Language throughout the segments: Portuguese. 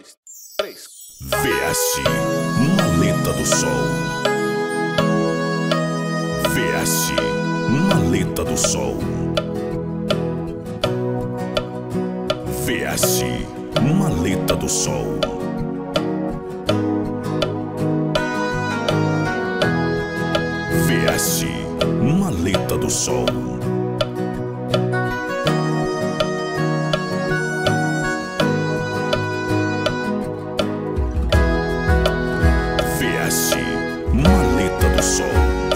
dois, três. VS, Maleta do Sol. VS, Maleta do Sol. VS, Maleta do Sol. VS, Maleta do Sol. VS, Maleta do Sol.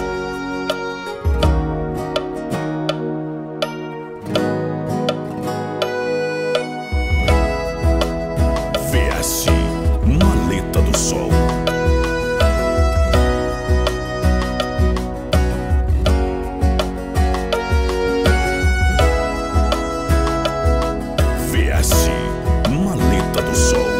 VS, Maleta do Sol. VS, Maleta do Sol.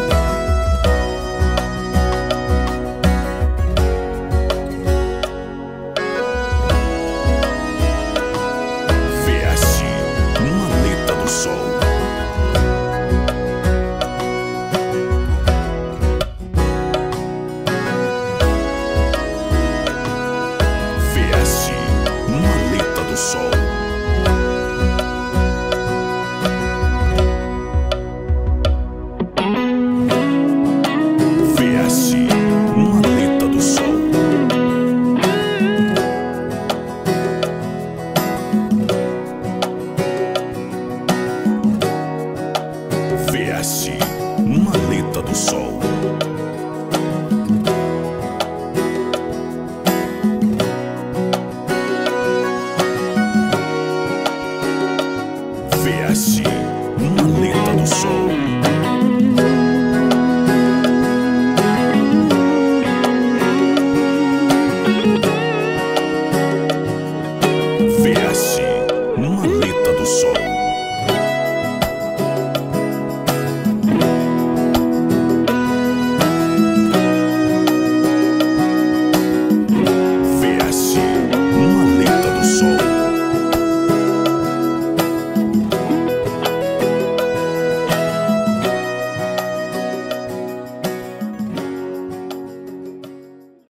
VS, Maleta do Sol. VS, Maleta do Sol. VS, Maleta do Sol. VS, Maleta do Sol.